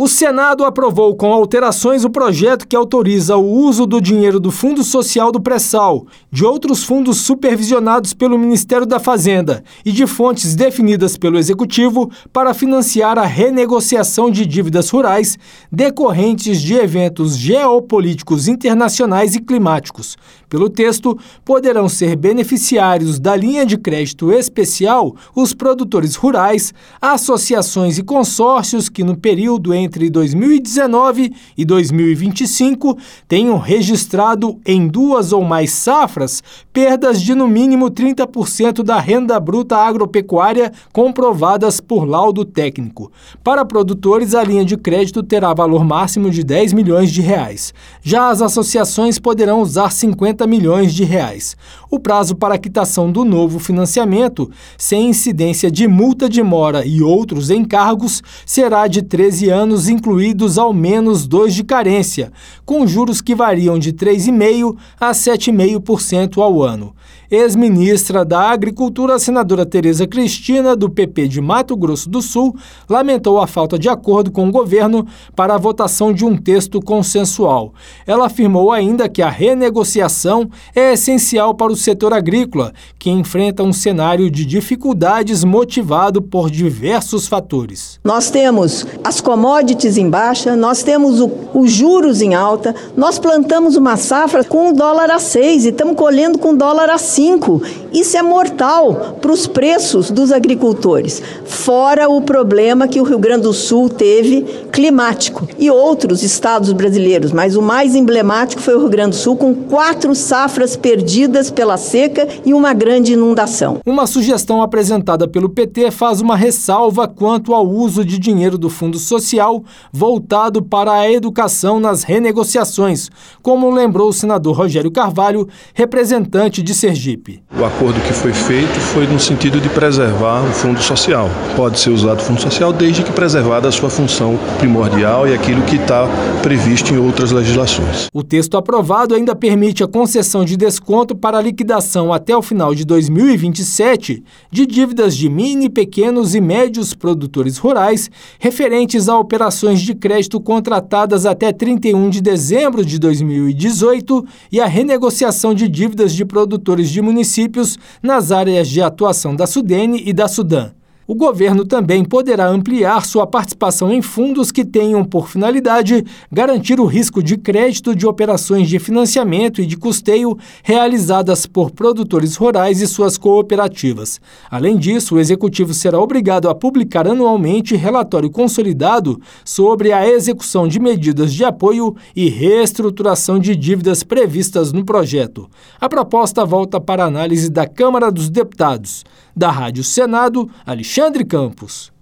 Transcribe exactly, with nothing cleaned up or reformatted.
O Senado aprovou com alterações o projeto que autoriza o uso do dinheiro do Fundo Social do Pré-Sal, de outros fundos supervisionados pelo Ministério da Fazenda e de fontes definidas pelo Executivo para financiar a renegociação de dívidas rurais decorrentes de eventos geopolíticos internacionais e climáticos. Pelo texto, poderão ser beneficiários da linha de crédito especial os produtores rurais, associações e consórcios que no período entre dois mil e dezenove e dois mil e vinte e cinco tenham registrado em duas ou mais safras perdas de no mínimo trinta por cento da renda bruta agropecuária comprovadas por laudo técnico. Para produtores, a linha de crédito terá valor máximo de dez milhões de reais. Já as associações poderão usar cinquenta milhões de reais. O prazo para a quitação do novo financiamento, sem incidência de multa de mora e outros encargos, será de treze anos, incluídos ao menos dois de carência, com juros que variam de três vírgula cinco por cento a sete vírgula cinco por cento ao ano. Ex-ministra da Agricultura, a senadora Tereza Cristina, do P P de Mato Grosso do Sul, lamentou a falta de acordo com o governo para a votação de um texto consensual. Ela afirmou ainda que a renegociação é essencial para o setor agrícola, que enfrenta um cenário de dificuldades motivado por diversos fatores. Nós temos as commodities em baixa, nós temos o, os juros em alta, nós plantamos uma safra com o dólar a seis e estamos colhendo com o dólar a cinco. Isso é mortal para os preços dos agricultores, fora o problema que o Rio Grande do Sul teve climático e outros estados brasileiros, mas o mais emblemático foi o Rio Grande do Sul, com quatro safras perdidas pela seca e uma grande inundação. Uma sugestão apresentada pelo P T faz uma ressalva quanto ao uso de dinheiro do Fundo Social voltado para a educação nas renegociações, como lembrou o senador Rogério Carvalho, representante de Sergipe. O acordo que foi feito foi no sentido de preservar o Fundo Social. Pode ser usado o Fundo Social desde que preservada a sua função primordial e aquilo que está previsto em outras legislações. O texto aprovado ainda permite a concessão de desconto para a liquidação até o final de dois mil e vinte e sete de dívidas de mini, pequenos e médios produtores rurais referentes a operações de crédito contratadas até trinta e um de dezembro de dois mil e dezoito e a renegociação de dívidas de produtores de municípios nas áreas de atuação da Sudene e da Sudan. O governo também poderá ampliar sua participação em fundos que tenham por finalidade garantir o risco de crédito de operações de financiamento e de custeio realizadas por produtores rurais e suas cooperativas. Além disso, o Executivo será obrigado a publicar anualmente relatório consolidado sobre a execução de medidas de apoio e reestruturação de dívidas previstas no projeto. A proposta volta para análise da Câmara dos Deputados. Da Rádio Senado, Alexandre Campos.